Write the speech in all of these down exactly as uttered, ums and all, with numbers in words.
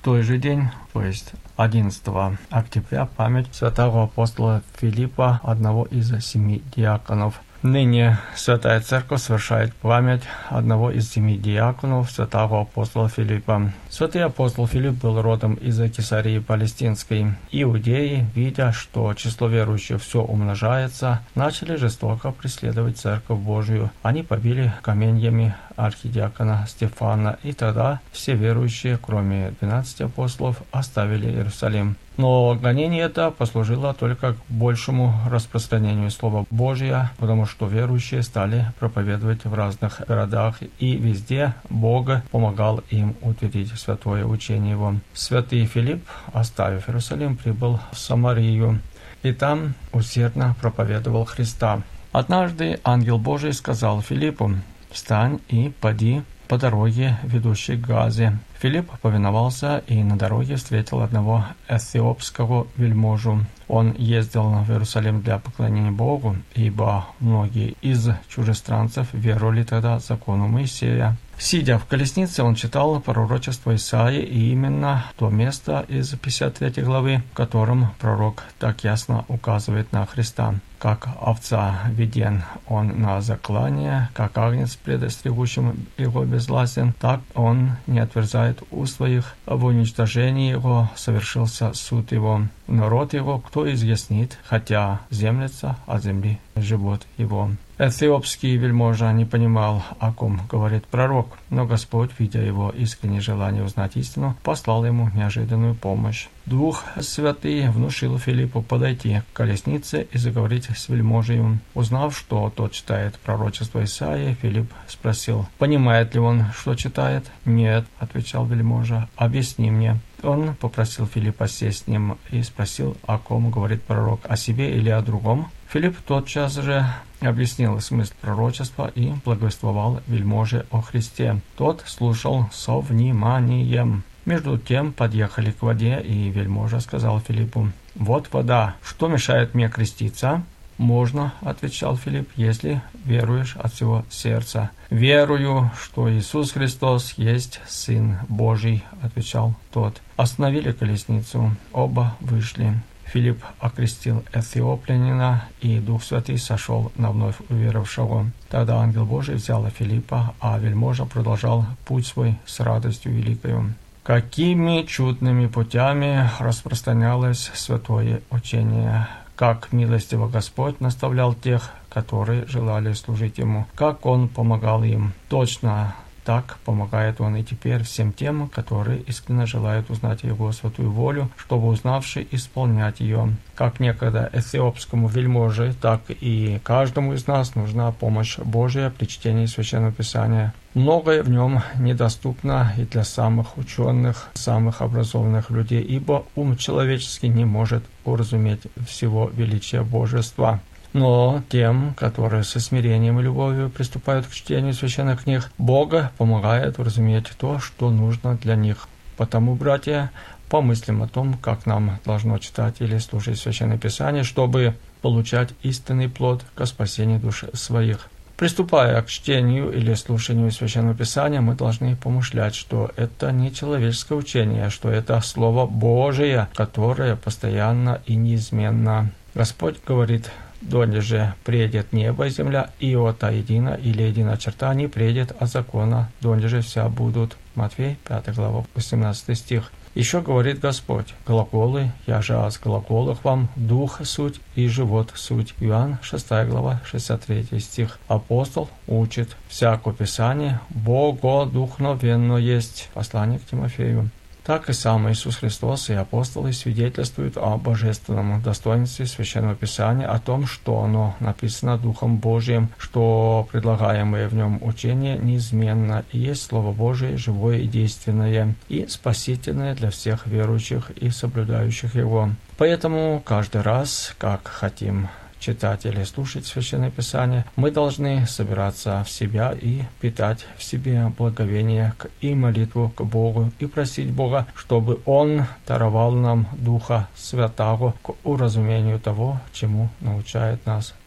той же день, то есть одиннадцатого октября, память святого апостола Филиппа, одного из семи диаконов. Ныне Святая Церковь совершает память одного из семи диаконов, святого апостола Филиппа. Святый апостол Филипп был родом из Кесарии Палестинской. Иудеи, видя, что число верующих все умножается, начали жестоко преследовать Церковь Божию. Они побили каменьями архидиакона Стефана, и тогда все верующие, кроме двенадцати апостолов, оставили Иерусалим. Но гонение это послужило только к большему распространению Слова Божия, потому что верующие стали проповедовать в разных городах, и везде Бог помогал им утвердить святое учение Его. Святый Филипп, оставив Иерусалим, прибыл в Самарию, и там усердно проповедовал Христа. Однажды ангел Божий сказал Филиппу: «Встань и поди по дороге, ведущей к Газе». Филипп повиновался и на дороге встретил одного эфиопского вельможу. Он ездил в Иерусалим для поклонения Богу, ибо многие из чужестранцев веровали тогда закону Моисея. Сидя в колеснице, он читал пророчество Исаии, и именно то место из пятьдесят третьей главы, в котором пророк так ясно указывает на Христа. Как овца веден он на заклание, как агнец предостерегущим его безгласен, так он не отверзает уст своих. В уничтожении его совершился суд его. Народ его кто изъяснит, хотя землется от земли живот его. Эфиопский вельможа не понимал, о ком говорит пророк, но Господь, видя его искреннее желание узнать истину, послал ему неожиданную помощь. Дух Святый внушил Филиппу подойти к колеснице и заговорить с вельможей. Узнав, что тот читает пророчество Исаии, Филипп спросил, понимает ли он, что читает. «Нет», — отвечал вельможа, — «объясни мне». Он попросил Филиппа сесть с ним и спросил, о ком говорит пророк, о себе или о другом. Филипп тотчас же объяснил смысл пророчества и благовествовал вельможе о Христе. Тот слушал со вниманием. Между тем подъехали к воде, и вельможа сказал Филиппу: «Вот вода, что мешает мне креститься?» «Можно», — отвечал Филипп, — «если веруешь от всего сердца». «Верую, что Иисус Христос есть Сын Божий», — отвечал тот. Остановили колесницу, оба вышли. Филипп окрестил эфиоплянина, и Дух Святый сошел на вновь уверовавшего. Тогда ангел Божий взял Филиппа, а вельможа продолжал путь свой с радостью великою. Какими чудными путями распространялось святое учение! Как милостиво Господь наставлял тех, которые желали служить Ему, как Он помогал им. Точно так помогает Он и теперь всем тем, которые искренне желают узнать Его святую волю, чтобы, узнавши, исполнять ее. Как некогда эфиопскому вельможе, так и каждому из нас нужна помощь Божия при чтении Священного Писания. Многое в нем недоступно и для самых ученых, самых образованных людей, ибо ум человеческий не может уразуметь всего величия Божества. Но тем, которые со смирением и любовью приступают к чтению священных книг, Бога помогает уразуметь то, что нужно для них. Потому, братья, помыслим о том, как нам должно читать или слушать Священное Писание, чтобы получать истинный плод ко спасению душ своих. Приступая к чтению или слушанию Священного Писания, мы должны помышлять, что это не человеческое учение, что это Слово Божие, которое постоянно и неизменно. Господь говорит: «Донде же предет небо и земля, иота едина или едина черта не предет от закона, донде же вся будут». Матфей, пятая глава, восемнадцатый стих. Еще говорит Господь: «Глаголы, я же о глаголах вам, дух суть и живот суть». Иоанн, шестая глава, шестьдесят третий стих. Апостол учит: «Всякое Писание богодухновенно есть». Послание к Тимофею. Так и сам Иисус Христос и апостолы свидетельствуют о божественном достоинстве Священного Писания, о том, что оно написано Духом Божиим, что предлагаемое в нем учение неизменно и есть Слово Божие, живое и действенное, и спасительное для всех верующих и соблюдающих его. Поэтому каждый раз, как хотим читать или слушать Священное Писание, мы должны собираться в себя и питать в себе благовение и молитву к Богу и просить Бога, чтобы Он даровал нам Духа Святаго к уразумению того, чему научает нас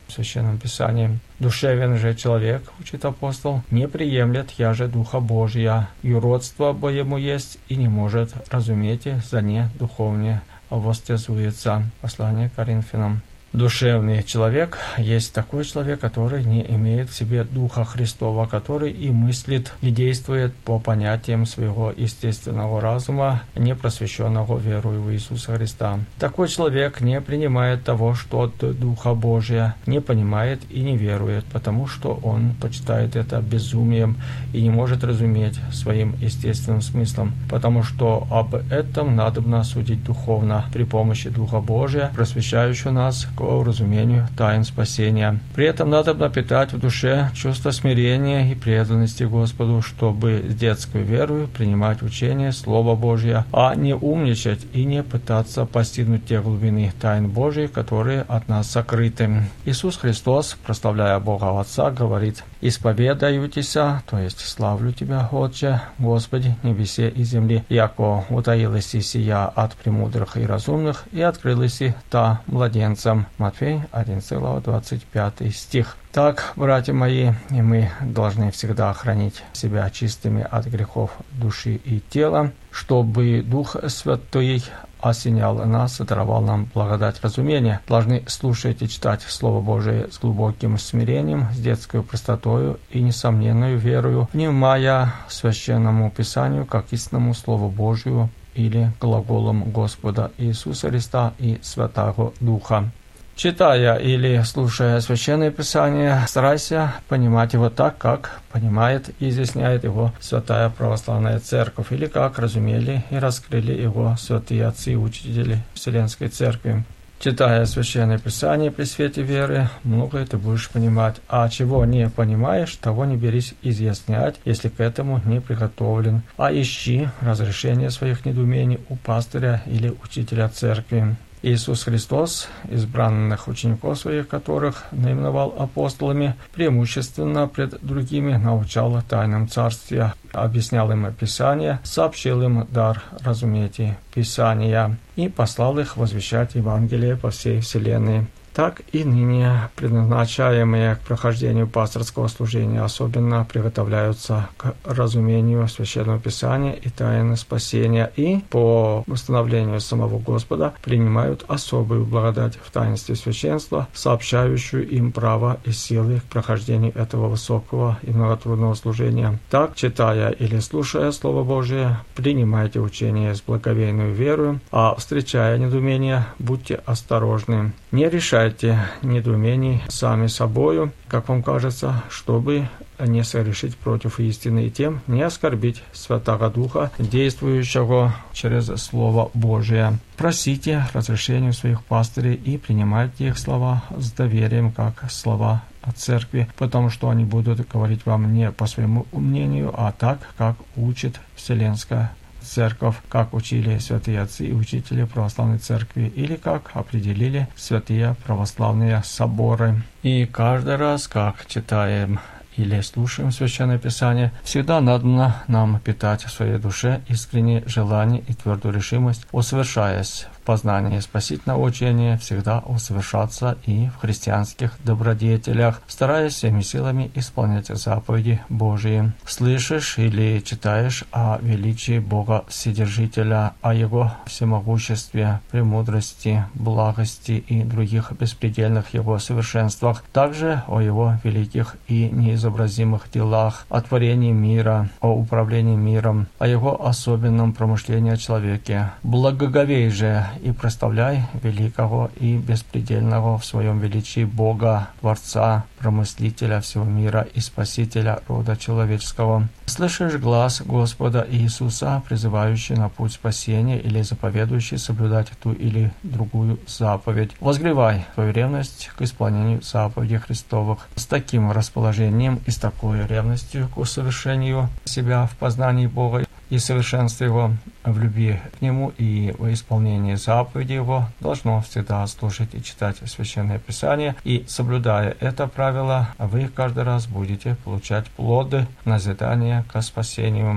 в Священном Писании. Душевен же человек, учит апостол, не приемлет я же Духа Божия, юродство бо ему есть, и не может разуметь за не духовне востязуется. Послание к Коринфянам. Душевный человек есть такой человек, который не имеет в себе Духа Христова, который и мыслит, и действует по понятиям своего естественного разума, не просвещенного верою в Иисуса Христа. Такой человек не принимает того, что от Духа Божия, не понимает и не верует, потому что он почитает это безумием и не может разуметь своим естественным смыслом, потому что об этом надобно судить духовно при помощи Духа Божия, просвещающего нас к разумению тайн спасения. При этом надо напитать в душе чувство смирения и преданности Господу, чтобы с детской верою принимать учение Слова Божия, а не умничать и не пытаться постигнуть те глубины тайн Божьих, которые от нас сокрыты. Иисус Христос, прославляя Бога Отца, говорит: «Исповедаюйтеся, то есть славлю Тебя, Отче, Господи, небесе и земли, яко утаилась и сия от премудрых и разумных, и открылась и та младенцам». Матфей один двадцать пятый стих. Так, братья мои, и мы должны всегда хранить себя чистыми от грехов души и тела, чтобы Дух Святой осенял нас и даровал нам благодать разумения. Должны слушать и читать Слово Божие с глубоким смирением, с детской простотою и несомненную верою, внимая Священному Писанию как истинному Слову Божию или глаголом Господа Иисуса Христа и Святаго Духа. Читая или слушая Священное Писание, старайся понимать его так, как понимает и изъясняет его Святая Православная Церковь, или как разумели и раскрыли его святые отцы и учители Вселенской Церкви. Читая Священное Писание при свете веры, многое ты будешь понимать, а чего не понимаешь, того не берись изъяснять, если к этому не приготовлен, а ищи разрешение своих недоумений у пастыря или учителя Церкви. Иисус Христос, избранных учеников своих, которых наименовал апостолами, преимущественно пред другими научал тайнам Царствия, объяснял им Писание, сообщил им дар разуметь Писания и послал их возвещать Евангелие по всей вселенной. Так и ныне предназначаемые к прохождению пасторского служения особенно приготовляются к разумению Священного Писания и тайны спасения, и по установлению самого Господа принимают особую благодать в таинстве священства, сообщающую им право и силы к прохождению этого высокого и многотрудного служения. Так, читая или слушая Слово Божие, принимайте учение с благоговейной верою, а встречая недоумения, будьте осторожны. Не решайте недоумений сами собою, как вам кажется, чтобы не согрешить против истины и тем не оскорбить Святаго Духа, действующего через Слово Божие. Просите разрешения у своих пастырей и принимайте их слова с доверием, как слова от церкви, потому что они будут говорить вам не по своему мнению, а так, как учит Вселенская Церковь, как учили святые отцы и учители православной церкви, или как определили святые православные соборы. И каждый раз, как читаем или слушаем Священное Писание, всегда надо нам питать в своей душе искреннее желание и твердую решимость, усовершаясь в познании спасительного учения, всегда усовершаться и в христианских добродетелях, стараясь всеми силами исполнять заповеди Божии. Слышишь или читаешь о величии Бога Вседержителя, о Его всемогуществе, премудрости, благости и других беспредельных Его совершенствах, также о Его великих и неизобразимых делах, о творении мира, о управлении миром, о Его особенном промышлении о человеке. Благоговей же и прославляй великого и беспредельного в своем величии Бога, Творца, Промыслителя всего мира и Спасителя рода человеческого. Слышишь глас Господа Иисуса, призывающий на путь спасения или заповедующий соблюдать ту или другую заповедь. Возгревай свою ревность к исполнению заповедей Христовых. С таким расположением и с такой ревностью к усовершению себя в познании Бога и совершенстве Его, в любви к Нему и в исполнении заповедей Его должно всегда слушать и читать Священное Писание, и, соблюдая это правило, вы каждый раз будете получать плоды назидания ко спасению.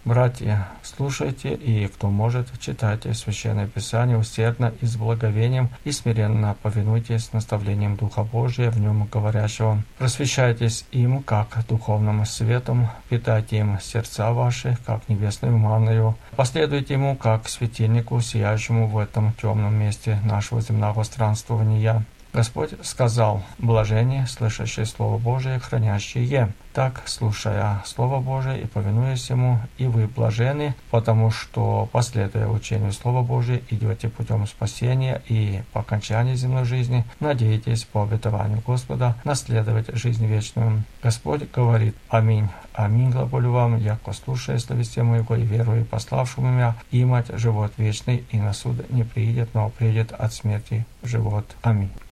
Братья, слушайте, и кто может, читайте Священное Писание усердно и с благовением, и смиренно повинуйтесь наставлениям Духа Божия, в нем говорящего. Просвещайтесь им, как духовным светом, питайте им сердца ваши, как небесную манною. Последуйте ему, как светильнику, сияющему в этом темном месте нашего земного странствования. Господь сказал: блажение, слышащие Слово Божие, хранящие. Так, слушая Слово Божие и повинуясь ему, и вы блажены, потому что, последуя учению Слова Божия, идете путем спасения и по окончании земной жизни надеетесь по обетованию Господа наследовать жизнь вечную. Господь говорит: аминь. Аминь, глаголю вам, яко слушая словесте моего и верую пославшему меня, имать живот вечный, и на суд не приидет, но приидет от смерти в живот. Аминь.